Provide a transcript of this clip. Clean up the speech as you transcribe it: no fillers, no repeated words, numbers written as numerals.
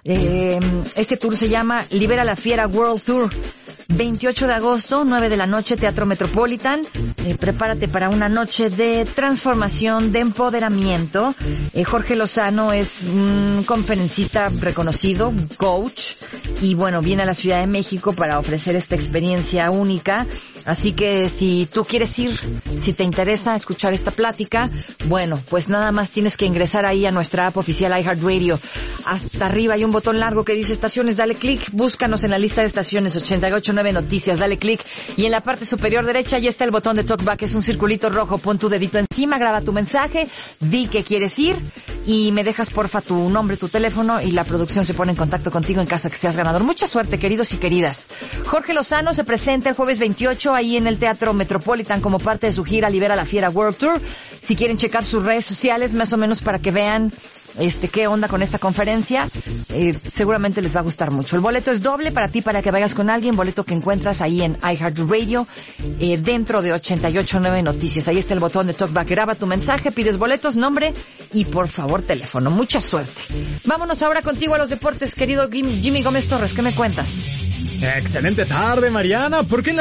Este tour se llama Libera la Fiera World Tour. 28 de agosto, 9 de la noche, Teatro Metropolitan. Prepárate para una noche de transformación, de empoderamiento. Jorge Lozano es un conferencista reconocido, coach, y bueno, viene a la Ciudad de México para ofrecer esta experiencia única. Así que si tú quieres ir, si te interesa escuchar esta plática, bueno, pues nada más tienes que ingresar ahí a nuestra app oficial iHeartRadio. Hasta arriba hay un botón largo que dice estaciones, dale clic, búscanos en la lista de estaciones 889 Noticias, dale clic, y en la parte superior derecha ya está el botón de Talkback, es un circulito rojo, pon tu dedito encima, graba tu mensaje, di que quieres ir y me dejas porfa tu nombre, tu teléfono y la producción se pone en contacto contigo en caso de que seas ganador. Mucha suerte, queridos y queridas. Jorge Lozano se presenta el jueves 28 ahí en el Teatro Metropolitan como parte de su gira Libera la Fiera World Tour. Si quieren checar sus redes sociales más o menos para que vean qué onda con esta conferencia, seguramente les va a gustar mucho. El boleto es doble para ti, para que vayas con alguien, boleto que encuentras ahí en iHeartRadio, dentro de 889 Noticias. Ahí está el botón de Talkback, graba tu mensaje, pides boletos, nombre y por favor teléfono. Mucha suerte. Vámonos ahora contigo a los deportes, querido Jimmy Gómez Torres, ¿qué me cuentas? Excelente tarde, Mariana, porque